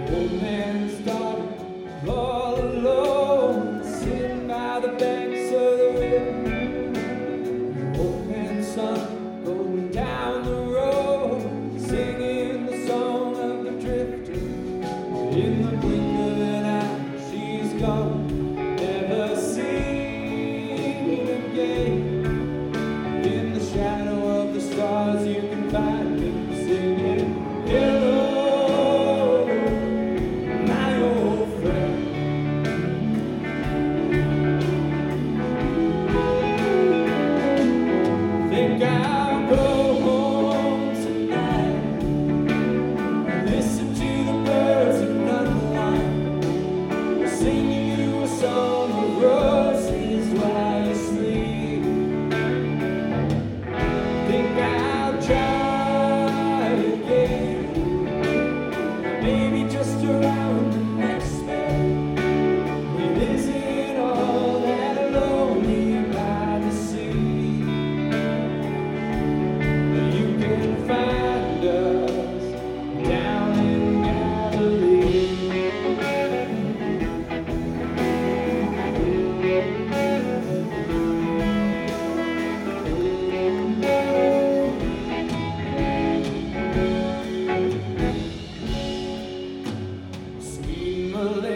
Old man's daughter, all alone, sitting by the banks of the river. Old man's son, going down the road, singing the song of the drifter. In the blink of an eye, she's gone, never seen again. In the shadow of the stars, you can find him singing, hello, my old friend. Think I'll go home tonight, listen to the birds and unwind, singing you a song of roses while you sleep. Think I'll try again, maybe just around the next bend. It isn't all that lonely by the sea. You can find us down in Galilee. Sweet Malay.